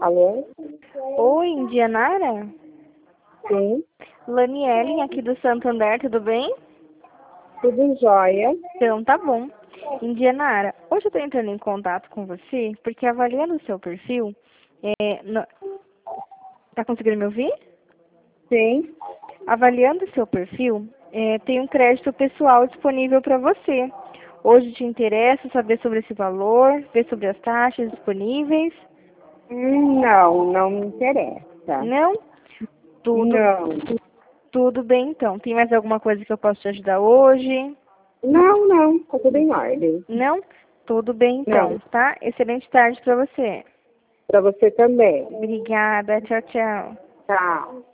Alô? Oi, Indianara? Sim, Laniele, aqui do Santander, tudo bem? tudo jóia. Então, tá bom. Indianara, hoje eu tô entrando em contato com você, porque avaliando o seu perfil, tá conseguindo me ouvir? Sim. Avaliando o seu perfil, tem um crédito pessoal disponível para você. Hoje te interessa saber sobre esse valor, ver sobre as taxas disponíveis? Não, não me interessa. Não? Tudo, Não. tudo bem então. Tem mais alguma coisa que eu posso te ajudar hoje? Não, tá tudo em ordem. Não? Tudo bem Não, então, tá? Excelente tarde para você. para você também. Obrigada. Tchau, tchau. Tá.